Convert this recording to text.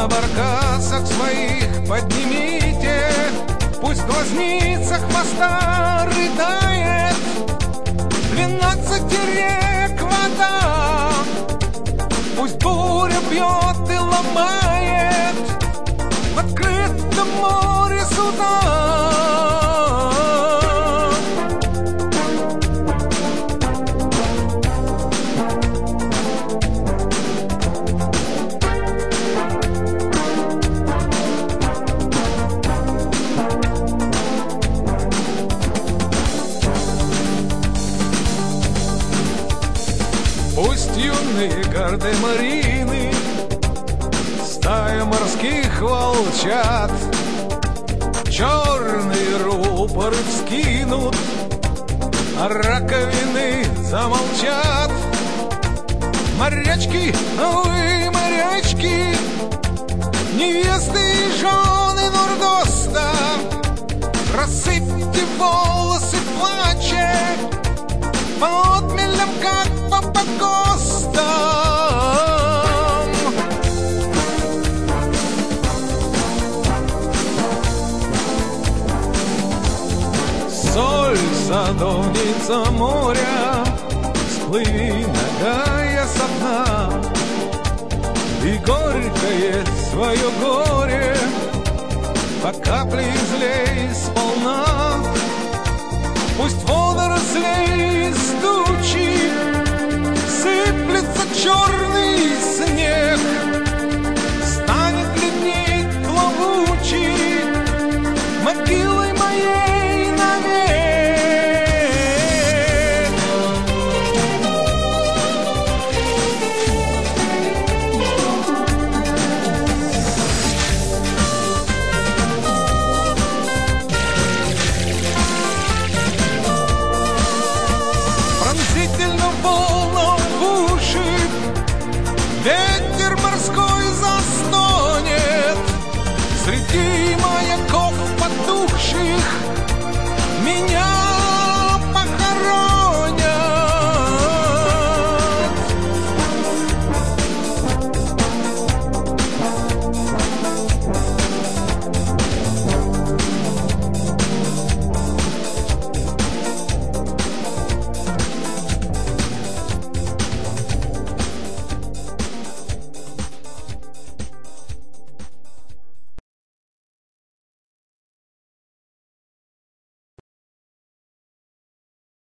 на баркасах своих поднимите, пусть в глазницах моста рыдает 12 рек вода, пусть буря бьет и ломает в открытом море суда. Пусть юные гардемарины, стая морских волчат, черные рупоры вскинут, а раковины замолчат. Морячки, вы морячки, невесты и жены Нордоста, рассыпьте волосы в плаче по отмелям, как по погостам. Соль, садовница моря, всплыви, нагая со дна, и горькое свое горе по капле излей сполна. Пусть водорослей из тучи сыплется черный снег, станет ледник плавучий могилой моей навек. Пронзительно волнам в уши ветер морской застонет, среди маяков потухших меня